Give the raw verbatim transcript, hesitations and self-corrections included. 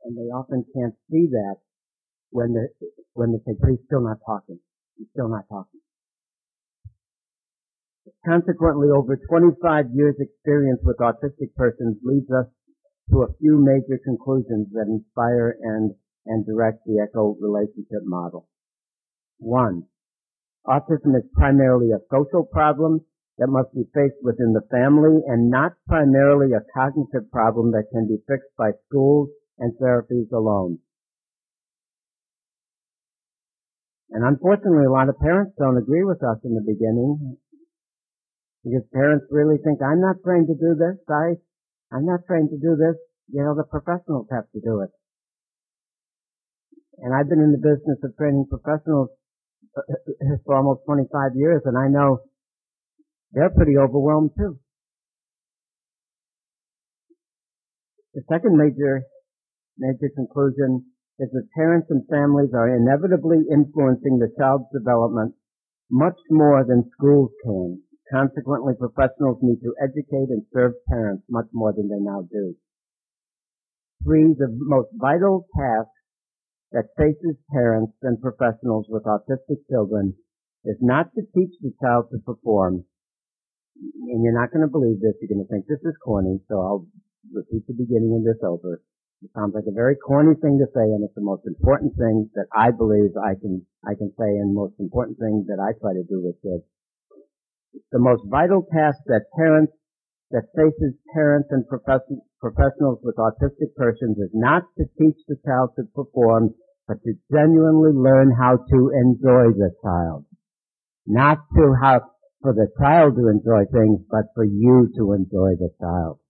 And they often can't see that when they, when they say, but he's still not talking. He's still not talking. Consequently, over twenty-five years experience with autistic persons leads us to a few major conclusions that inspire and, and direct the ECHO relationship model. One, autism is primarily a social problem that must be faced within the family and not primarily a cognitive problem that can be fixed by schools and therapies alone. And unfortunately, a lot of parents don't agree with us in the beginning because parents really think, I'm not trained to do this. I, I'm not trained to do this. You know, the professionals have to do it. And I've been in the business of training professionals for almost twenty-five years, and I know they're pretty overwhelmed too. The second major, major conclusion is that parents and families are inevitably influencing the child's development much more than schools can. Consequently, professionals need to educate and serve parents much more than they now do. Three, the most vital task that faces parents and professionals with autistic children is not to teach the child to perform. And you're not going to believe this. You're going to think this is corny, so I'll repeat the beginning of this over. It sounds like a very corny thing to say, and it's the most important thing that I believe I can I can say, and most important thing that I try to do with kids. The most vital task that parents that faces parents and profession, professionals with autistic persons is not to teach the child to perform, but to genuinely learn how to enjoy the child. Not to have for the child to enjoy things, but for you to enjoy the child.